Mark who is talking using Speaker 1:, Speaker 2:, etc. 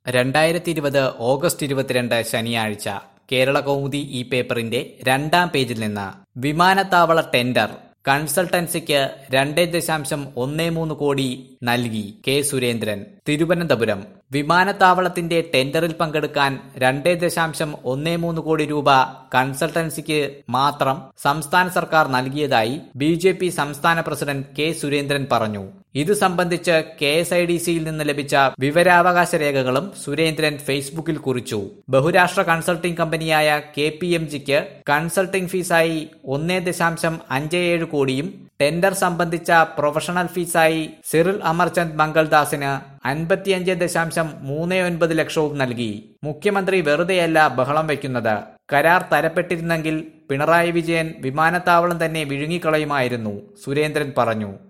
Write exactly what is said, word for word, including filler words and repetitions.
Speaker 1: രണ്ടായിരത്തി ഇരുപത് ഓഗസ്റ്റ് ഇരുപത്തിരണ്ട് ശനിയാഴ്ച കേരള കൗമുദി ഈ പേപ്പറിന്റെ രണ്ടാം പേജിൽ നിന്ന് വിമാനത്താവള ടെൻഡർ കൺസൾട്ടൻസിക്ക് രണ്ടേ ദശാംശം ഒന്നേ മൂന്ന് കോടി നൽകി കെ സുരേന്ദ്രൻ. തിരുവനന്തപുരം വിമാനത്താവളത്തിന്റെ ടെൻഡറിൽ പങ്കെടുക്കാൻ രണ്ടേ ദശാംശം ഒന്നേ മൂന്ന് കോടി രൂപ കൺസൾട്ടൻസിക്ക് മാത്രം സംസ്ഥാന സർക്കാർ നൽകിയതായി ബി ജെ പി സംസ്ഥാന പ്രസിഡന്റ് കെ സുരേന്ദ്രൻ പറഞ്ഞു. ഇതു സംബന്ധിച്ച് കെ എസ് ഐ ഡി സിയിൽ നിന്ന് ലഭിച്ച വിവരാവകാശ രേഖകളും സുരേന്ദ്രൻ ഫേസ്ബുക്കിൽ കുറിച്ചു. ബഹുരാഷ്ട്ര കൺസൾട്ടിംഗ് കമ്പനിയായ കെ പി എം ജിക്ക് കൺസൾട്ടിംഗ് ഫീസായി ഒന്നേ ദശാംശം അഞ്ച് ഏഴ് കോടിയും ടെൻഡർ സംബന്ധിച്ച പ്രൊഫഷണൽ ഫീസായി സിറിൽ അമർചന്ദ് മംഗൾദാസിന് അൻപത്തിയഞ്ച് ദശാംശം മൂന്ന് ഒൻപത് ലക്ഷവും നൽകി. മുഖ്യമന്ത്രി വെറുതെയല്ല ബഹളം വയ്ക്കുന്നത്. കരാർ തരപ്പെട്ടിരുന്നെങ്കിൽ പിണറായി വിജയൻ വിമാനത്താവളം തന്നെ വിഴുങ്ങിക്കളയുമായിരുന്നു, സുരേന്ദ്രൻ പറഞ്ഞു.